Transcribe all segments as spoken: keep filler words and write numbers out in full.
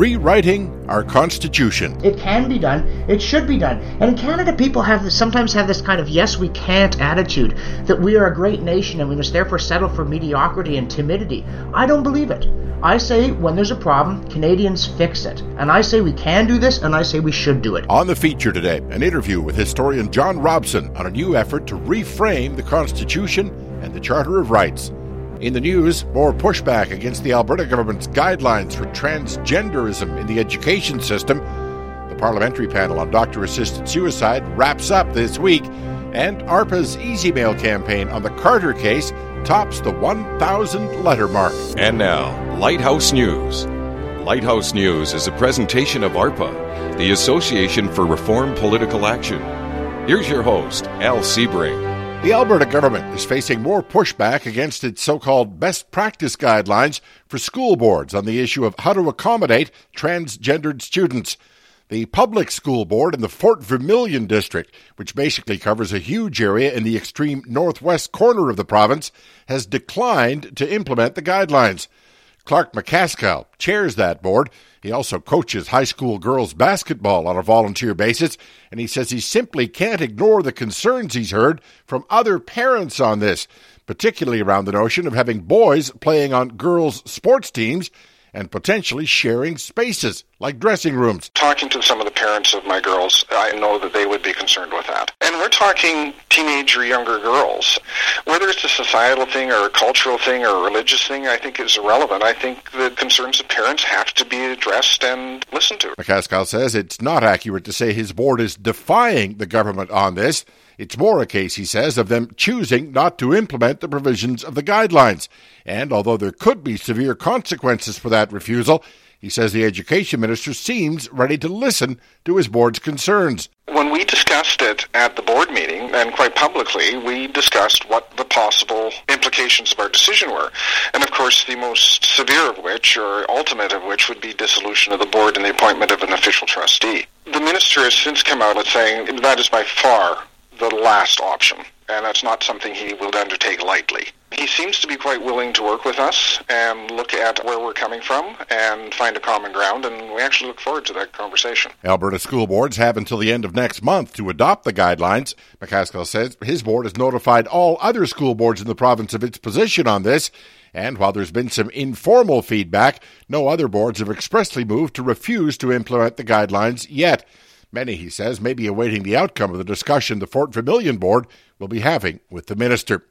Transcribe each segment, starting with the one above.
rewriting our Constitution. It can be done. It should be done. And in Canada, people have this, sometimes have this kind of yes, we can't attitude, that we are a great nation and we must therefore settle for mediocrity and timidity. I don't believe it. I say when there's a problem, Canadians fix it. And I say we can do this, and I say we should do it. On the feature today, an interview with historian John Robson on a new effort to reframe the Constitution and the Charter of Rights. In the news, more pushback against the Alberta government's guidelines for transgenderism in the education system. The parliamentary panel on doctor-assisted suicide wraps up this week, and ARPA's Easy Mail campaign on the Carter case tops the one thousand letter mark. And now, Lighthouse News. Lighthouse News is a presentation of ARPA, the Association for Reform Political Action. Here's your host, Al Sebring. The Alberta government is facing more pushback against its so-called best practice guidelines for school boards on the issue of how to accommodate transgendered students. The public school board in the Fort Vermilion district, which basically covers a huge area in the extreme northwest corner of the province, has declined to implement the guidelines. Clark McCaskill chairs that board. He also coaches high school girls basketball on a volunteer basis, and he says he simply can't ignore the concerns he's heard from other parents on this, particularly around the notion of having boys playing on girls' sports teams and potentially sharing spaces, like dressing rooms. Talking to some of the parents of my girls, I know that they would be concerned with that. And we're talking teenage or younger girls. Whether it's a societal thing or a cultural thing or a religious thing, I think is irrelevant. I think the concerns of parents have to be addressed and listened to. McCaskill says it's not accurate to say his board is defying the government on this. It's more a case, he says, of them choosing not to implement the provisions of the guidelines. And although there could be severe consequences for that refusal, he says the education minister seems ready to listen to his board's concerns. When we discussed it at the board meeting, and quite publicly, we discussed what the possible implications of our decision were. And of course, the most severe of which, or ultimate of which, would be dissolution of the board and the appointment of an official trustee. The minister has since come out and saying that is by far the last option, and that's not something he will undertake lightly. He seems to be quite willing to work with us and look at where we're coming from and find a common ground, and we actually look forward to that conversation. Alberta school boards have until the end of next month to adopt the guidelines. McCaskill says his board has notified all other school boards in the province of its position on this, and while there's been some informal feedback, no other boards have expressly moved to refuse to implement the guidelines yet. Many, he says, may be awaiting the outcome of the discussion the Fort Vermilion board will be having with the minister.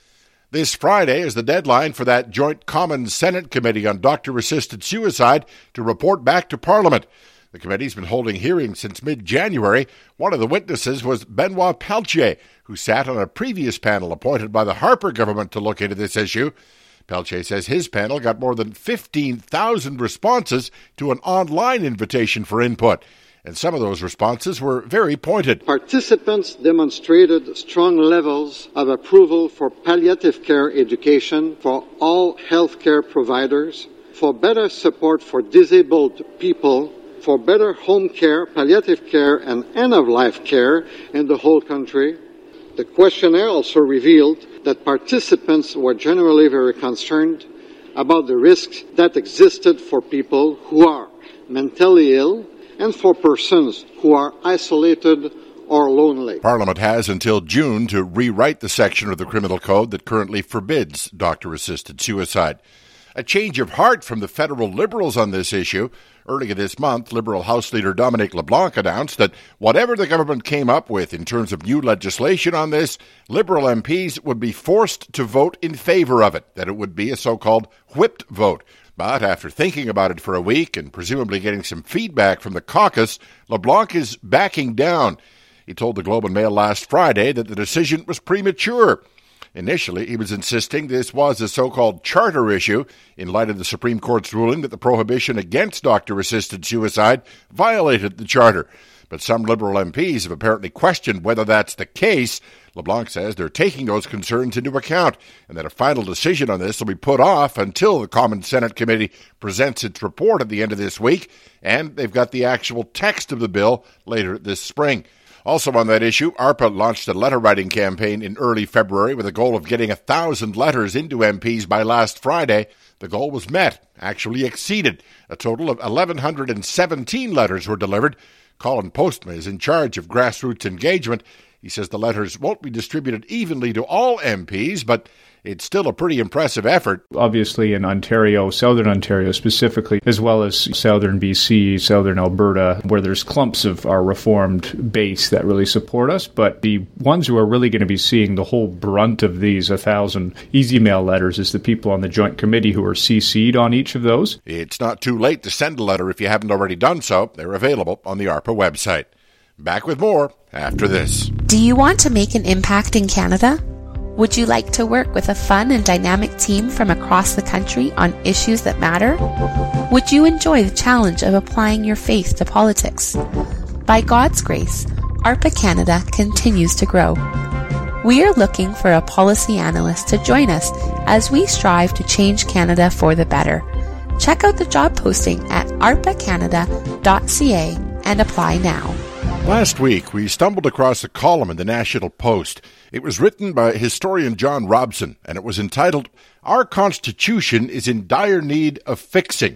This Friday is the deadline for that joint Commons Senate Committee on Doctor-Assisted Suicide to report back to Parliament. The committee's been holding hearings since mid-January. One of the witnesses was Benoit Pelletier, who sat on a previous panel appointed by the Harper government to look into this issue. Pelletier says his panel got more than fifteen thousand responses to an online invitation for input. And some of those responses were very pointed. Participants demonstrated strong levels of approval for palliative care education for all healthcare providers, for better support for disabled people, for better home care, palliative care, and end-of-life care in the whole country. The questionnaire also revealed that participants were generally very concerned about the risks that existed for people who are mentally ill and for persons who are isolated or lonely. Parliament has until June to rewrite the section of the criminal code that currently forbids doctor-assisted suicide. A change of heart from the federal Liberals on this issue. Earlier this month, Liberal House Leader Dominic LeBlanc announced that whatever the government came up with in terms of new legislation on this, Liberal M Ps would be forced to vote in favor of it, that it would be a so-called whipped vote. But after thinking about it for a week and presumably getting some feedback from the caucus, LeBlanc is backing down. He told the Globe and Mail last Friday that the decision was premature. Initially, he was insisting this was a so-called charter issue in light of the Supreme Court's ruling that the prohibition against doctor-assisted suicide violated the charter. But some Liberal M Ps have apparently questioned whether that's the case. LeBlanc says they're taking those concerns into account and that a final decision on this will be put off until the Commons Senate Committee presents its report at the end of this week, and they've got the actual text of the bill later this spring. Also on that issue, ARPA launched a letter-writing campaign in early February with a goal of getting a thousand letters into M Ps by last Friday. The goal was met, actually exceeded. A total of one thousand one hundred seventeen letters were delivered. Colin Postma is in charge of grassroots engagement. He says the letters won't be distributed evenly to all M Ps, but it's still a pretty impressive effort. Obviously in Ontario, southern Ontario specifically, as well as southern B C, southern Alberta, where there's clumps of our Reformed base that really support us. But the ones who are really going to be seeing the whole brunt of these, a thousand easy mail letters, is the people on the Joint Committee who are C C'd on each of those. It's not too late to send a letter if you haven't already done so. They're available on the ARPA website. Back with more after this. Do you want to make an impact in Canada? Would you like to work with a fun and dynamic team from across the country on issues that matter? Would you enjoy the challenge of applying your faith to politics? By God's grace, ARPA Canada continues to grow. We are looking for a policy analyst to join us as we strive to change Canada for the better. Check out the job posting at arpa canada dot c a and apply now. Last week, we stumbled across a column in the National Post. It was written by historian John Robson, and it was entitled, "Our Constitution is in Dire Need of Fixing."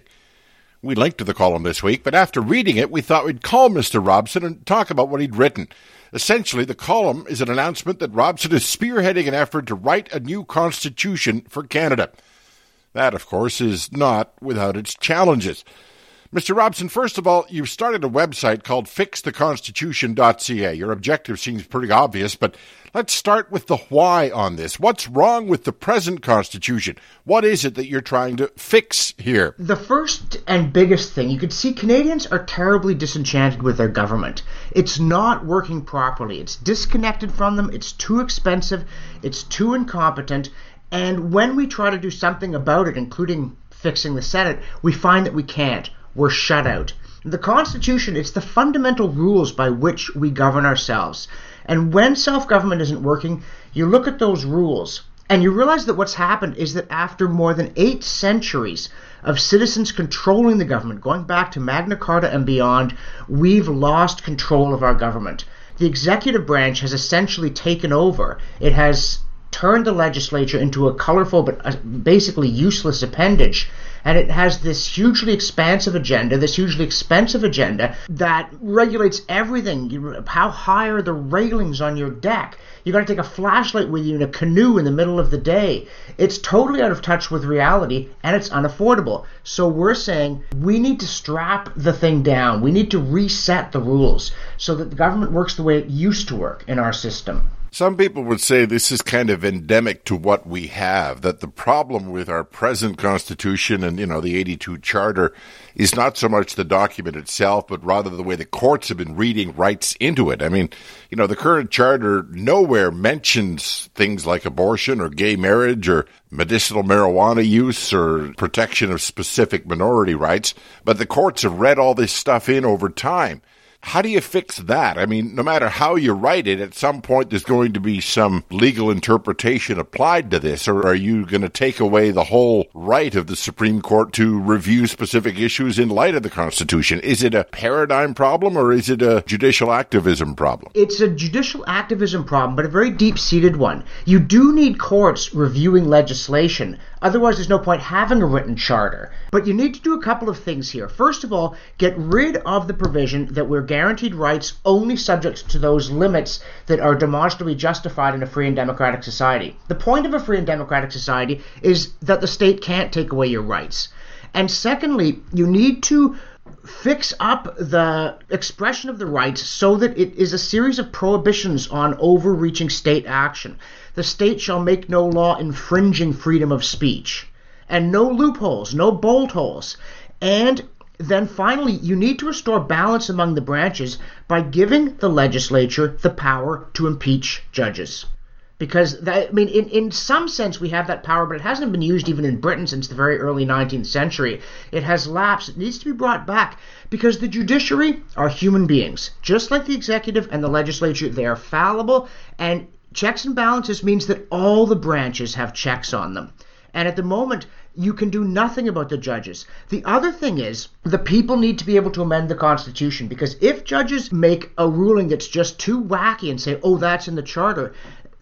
We linked to the column this week, but after reading it, we thought we'd call Mister Robson and talk about what he'd written. Essentially, the column is an announcement that Robson is spearheading an effort to write a new constitution for Canada. That, of course, is not without its challenges. Mister Robson, first of all, you've started a website called fix the constitution dot c a. Your objective seems pretty obvious, but let's start with the why on this. What's wrong with the present Constitution? What is it that you're trying to fix here? The first and biggest thing, you could see Canadians are terribly disenchanted with their government. It's not working properly. It's disconnected from them. It's too expensive. It's too incompetent. And when we try to do something about it, including fixing the Senate, we find that we can't. We're shut out. The Constitution, it's the fundamental rules by which we govern ourselves. And when self-government isn't working, you look at those rules and you realize that what's happened is that after more than eight centuries of citizens controlling the government, going back to Magna Carta and beyond, we've lost control of our government. The executive branch has essentially taken over. It has turned the legislature into a colorful but basically useless appendage. And it has this hugely expansive agenda, this hugely expensive agenda that regulates everything. You, how high are the railings on your deck? You got to take a flashlight with you in a canoe in the middle of the day. It's totally out of touch with reality, and it's unaffordable. So we're saying we need to strap the thing down. We need to reset the rules so that the government works the way it used to work in our system. Some people would say this is kind of endemic to what we have, that the problem with our present Constitution and, you know, the eighty-two Charter is not so much the document itself, but rather the way the courts have been reading rights into it. I mean, you know, the current Charter nowhere mentions things like abortion or gay marriage or medicinal marijuana use or protection of specific minority rights, but the courts have read all this stuff in over time. How do you fix that? I mean, no matter how you write it, at some point there's going to be some legal interpretation applied to this, or are you going to take away the whole right of the Supreme Court to review specific issues in light of the Constitution? Is it a paradigm problem, or is it a judicial activism problem? It's a judicial activism problem, but a very deep-seated one. You do need courts reviewing legislation. Otherwise, there's no point having a written charter. But you need to do a couple of things here. First of all, get rid of the provision that we're guaranteed rights only subject to those limits that are demonstrably justified in a free and democratic society. The point of a free and democratic society is that the state can't take away your rights. And secondly, you need to fix up the expression of the rights so that it is a series of prohibitions on overreaching state action. The state shall make no law infringing freedom of speech, and no loopholes, no bolt holes. And then finally, you need to restore balance among the branches by giving the legislature the power to impeach judges. Because, that, I mean, in, in some sense we have that power, but it hasn't been used even in Britain since the very early nineteenth century. It has lapsed. It needs to be brought back because the judiciary are human beings. Just like the executive and the legislature, they are fallible, and checks and balances means that all the branches have checks on them. And at the moment, you can do nothing about the judges. The other thing is, the people need to be able to amend the Constitution, because if judges make a ruling that's just too wacky and say, oh, that's in the Charter,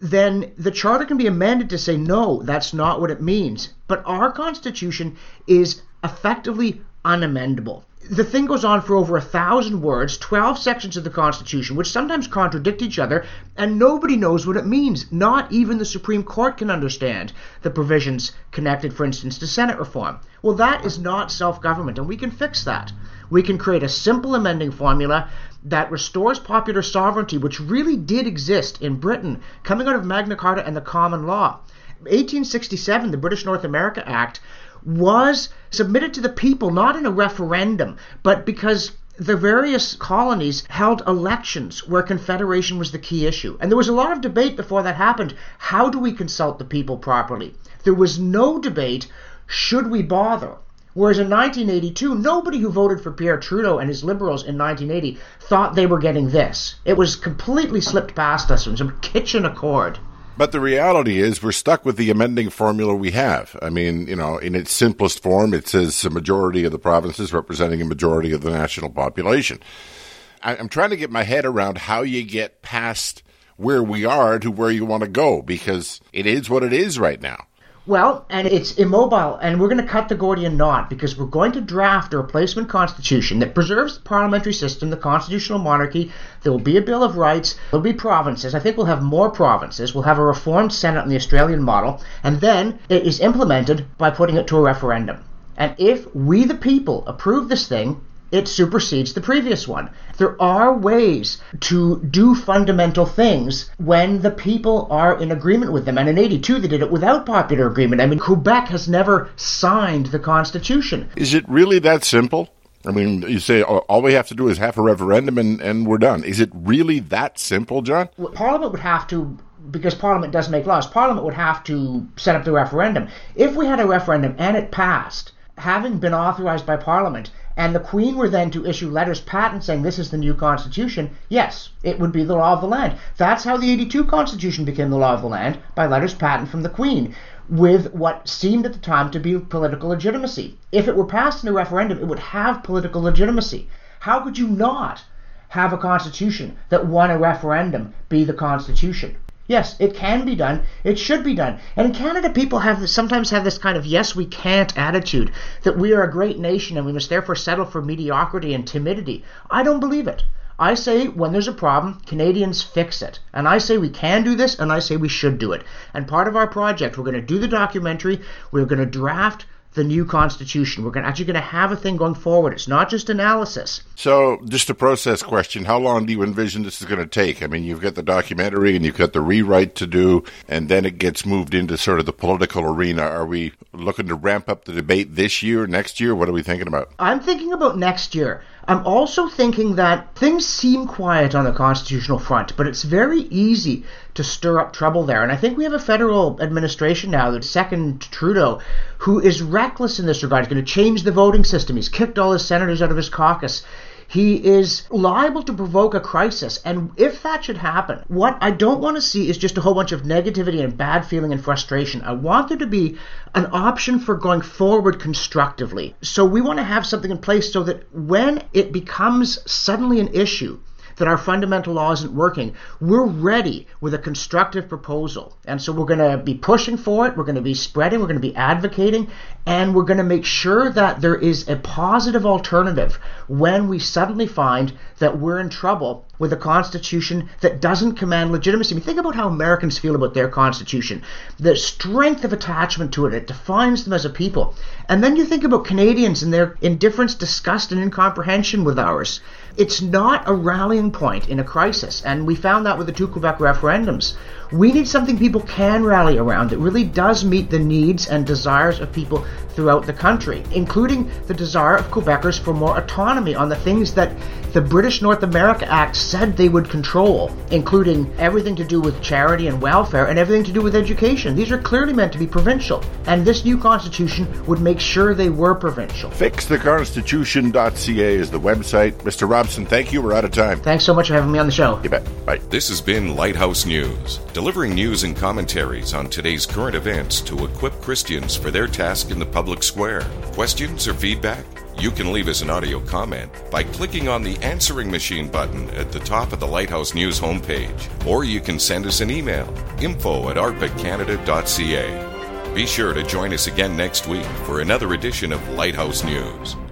then the Charter can be amended to say, no, that's not what it means. But our Constitution is effectively unamendable. The thing goes on for over a thousand words, twelve sections of the Constitution, which sometimes contradict each other, and nobody knows what it means. Not even the Supreme Court can understand the provisions connected, for instance, to Senate reform. Well, that is not self-government, and we can fix that. We can create a simple amending formula that restores popular sovereignty, which really did exist in Britain, coming out of Magna Carta and the common law. eighteen sixty-seven, the British North America Act, was submitted to the people not in a referendum, but because the various colonies held elections where confederation was the key issue. And there was a lot of debate before that happened. How do we consult the people properly? There was no debate, should we bother? Whereas in nineteen eighty-two, nobody who voted for Pierre Trudeau and his Liberals in nineteen eighty thought they were getting this. It was completely slipped past us in some kitchen accord. But the reality is we're stuck with the amending formula we have. I mean, you know, in its simplest form, it says a majority of the provinces representing a majority of the national population. I'm trying to get my head around how you get past where we are to where you want to go, because it is what it is right now. Well, and it's immobile, and we're going to cut the Gordian knot because we're going to draft a replacement constitution that preserves the parliamentary system, the constitutional monarchy. There will be a Bill of Rights. There will be provinces. I think we'll have more provinces. We'll have a reformed Senate in the Australian model, and then it is implemented by putting it to a referendum. And if we, the people, approve this thing, it supersedes the previous one. There are ways to do fundamental things when the people are in agreement with them. And in eighty-two, they did it without popular agreement. I mean, Quebec has never signed the Constitution. Is it really that simple? I mean, you say all we have to do is have a referendum and, and we're done. Is it really that simple, John? Well, Parliament would have to, because Parliament does make laws, Parliament would have to set up the referendum. If we had a referendum and it passed, having been authorized by Parliament, and the Queen were then to issue letters patent saying this is the new Constitution, yes, it would be the law of the land. That's how the eighty-two Constitution became the law of the land, by letters patent from the Queen, with what seemed at the time to be political legitimacy. If it were passed in a referendum, it would have political legitimacy. How could you not have a Constitution that won a referendum be the Constitution? Yes, it can be done. It should be done. And in Canada, people have this, sometimes have this kind of yes, we can't attitude, that we are a great nation and we must therefore settle for mediocrity and timidity. I don't believe it. I say when there's a problem, Canadians fix it. And I say we can do this, and I say we should do it. And part of our project, we're going to do the documentary, we're going to draft the new Constitution. We're going to, actually going to have a thing going forward. It's not just analysis. So, just a process question. How long do you envision this is going to take? I mean, you've got the documentary and you've got the rewrite to do, and then it gets moved into sort of the political arena. Are we looking to ramp up the debate this year, next year? What are we thinking about? I'm thinking about next year. I'm also thinking that things seem quiet on the constitutional front, but it's very easy to stir up trouble there. And I think we have a federal administration now, the second Trudeau, who is reckless in this regard. He's going to change the voting system. He's kicked all his senators out of his caucus. He is liable to provoke a crisis. And if that should happen, what I don't want to see is just a whole bunch of negativity and bad feeling and frustration. I want there to be an option for going forward constructively. So we want to have something in place so that when it becomes suddenly an issue, that our fundamental law isn't working, we're ready with a constructive proposal. And so we're going to be pushing for it, we're going to be spreading, we're going to be advocating, and we're going to make sure that there is a positive alternative when we suddenly find that we're in trouble with a constitution that doesn't command legitimacy. I mean, think about how Americans feel about their constitution, the strength of attachment to it, it defines them as a people. And then you think about Canadians and their indifference, disgust, and incomprehension with ours. It's not a rallying point in a crisis, and we found that with the two Quebec referendums. We need something people can rally around that really does meet the needs and desires of people throughout the country, including the desire of Quebecers for more autonomy on the things that the British North America Act said they would control, including everything to do with charity and welfare and everything to do with education. These are clearly meant to be provincial, and this new constitution would make sure they were provincial. fix the constitution dot c a is the website. Mister Robson, thank you. We're out of time. Thanks so much for having me on the show. You bet. Bye. This has been Lighthouse News, delivering news and commentaries on today's current events to equip Christians for their task in the the public square. Questions or feedback? You can leave us an audio comment by clicking on the answering machine button at the top of the Lighthouse News homepage. Or you can send us an email, info at arpa canada dot c a. Be sure to join us again next week for another edition of Lighthouse News.